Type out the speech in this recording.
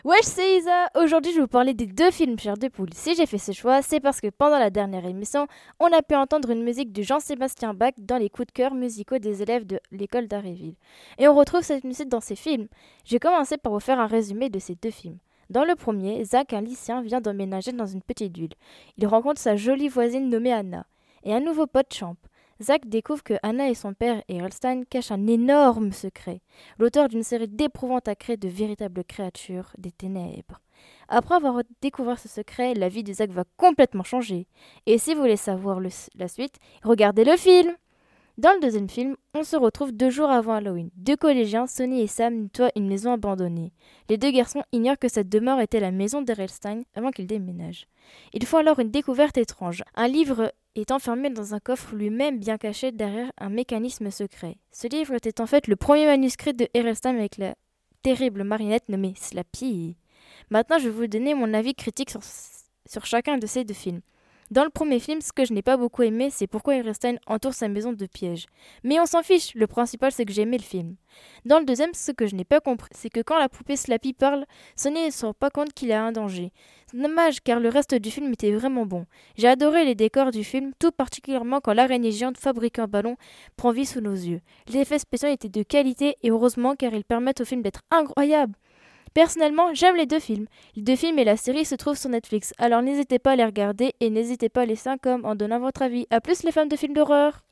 Wesh, c'est Isa! Aujourd'hui, je vais vous parler des deux films Pierre de Poule. Si j'ai fait ce choix, c'est parce que pendant la dernière émission, on a pu entendre une musique de Jean-Sébastien Bach dans les coups de cœur musicaux des élèves de l'école d'Aréville. Et on retrouve cette musique dans ces films. Je vais commencer par vous faire un résumé de ces deux films. Dans le premier, Zach, un lycéen, vient d'emménager dans une petite ville. Il rencontre sa jolie voisine nommée Anna et un nouveau pote champ. Zach découvre que Anna et son père, Erlstein, cachent un énorme secret, l'auteur d'une série d'éprouvantes à créer de véritables créatures des ténèbres. Après avoir découvert ce secret, la vie de Zach va complètement changer. Et si vous voulez savoir la suite, regardez le film. Dans le deuxième film, on se retrouve 2 jours avant Halloween. Deux collégiens, Sonny et Sam, nettoient une maison abandonnée. Les deux garçons ignorent que cette demeure était la maison d'Erlstein avant qu'ils déménagent. Ils font alors une découverte étrange. Un livre est enfermé dans un coffre lui-même bien caché derrière un mécanisme secret. Ce livre était en fait le premier manuscrit de Erlstein avec la terrible marionnette nommée Slappy. Maintenant, je vais vous donner mon avis critique sur chacun de ces deux films. Dans le premier film, ce que je n'ai pas beaucoup aimé, c'est pourquoi Erlstein entoure sa maison de pièges. Mais on s'en fiche, le principal c'est que j'ai aimé le film. Dans le deuxième, ce que je n'ai pas compris, c'est que quand la poupée Slappy parle, Sonny ne se rend pas compte qu'il a un danger. C'est dommage car le reste du film était vraiment bon. J'ai adoré les décors du film, tout particulièrement quand l'araignée géante fabriquée en ballon prend vie sous nos yeux. Les effets spéciaux étaient de qualité et heureusement car ils permettent au film d'être incroyable. Personnellement, j'aime les deux films. Les deux films et la série se trouvent sur Netflix, alors n'hésitez pas à les regarder et n'hésitez pas à laisser un com en donnant votre avis. A plus les fans de films d'horreur!